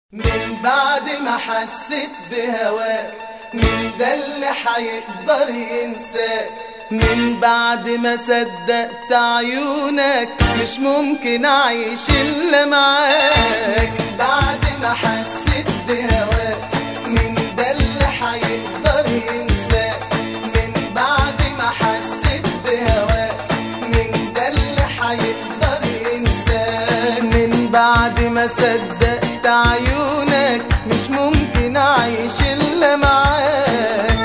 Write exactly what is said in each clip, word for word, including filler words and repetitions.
من بعد ما حسيت بهواك، مين ده اللي حيقدر ينساك؟ من بعد ما صدقت عيونك مش ممكن اعيش الا معاك. بعد ما حسيت بهواك، مين ده اللي حيقدر ينساك؟ من بعد ما حسيت بهواك، مين ده اللي حيقدر ينساك؟ من بعد ما صدقت عيونك مش ممكن اعيش الا معاك.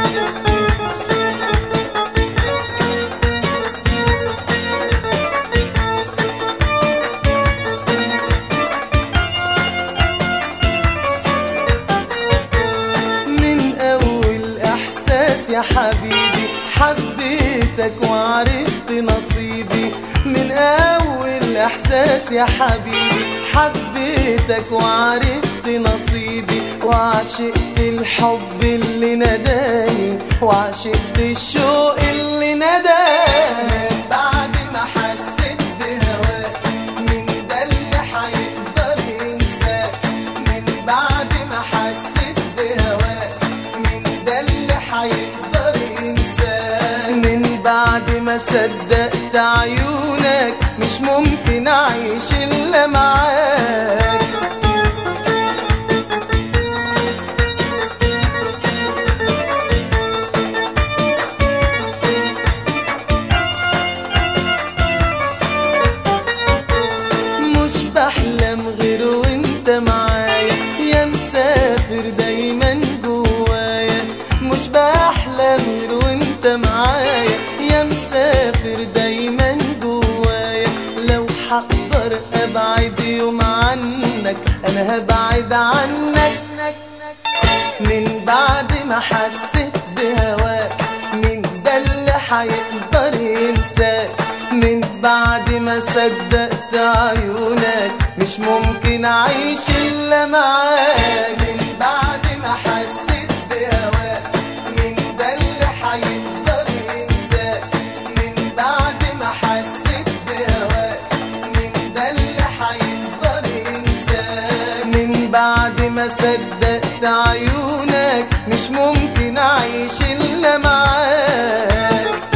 من اول احساس يا حبيبي حبيتك وعرفت نصيبي. من اول احساس يا حبيبي حبيتك وعرفت نصيبي، وعشقت الحب اللي نداني، وعشقت الشوق اللي نداني. بعد ما حسيت بهواك، مين ده اللي حيقدر ينساك؟ من بعد ما حسيت بهواك، مين ده اللي حيقدر ينساك؟ من بعد ما صدقت عيونك مش ممكن اعيش الا معاك. مش بحلم غير وانت معايا، يا مسافر دايما جوايا. مش بحلم غير وانت معايا، يا مسافر دايما جوايا. لو حقدر ابعد يوم عنك انا هبعد عنك. من بعد ما حسيت بهواك، مين ده اللي حيقدر ينساك؟ من بعد ما صدقت عيونك مش ممكن اعيش الا معاك. من بعد ما حسيت بهواك، مين ده اللي حيقدر ينساك؟ من بعد ما حسيت بهواك، مين ده اللي حيقدر ينساك؟ من بعد ما صدقت عيونك مش ممكن اعيش الا معاك.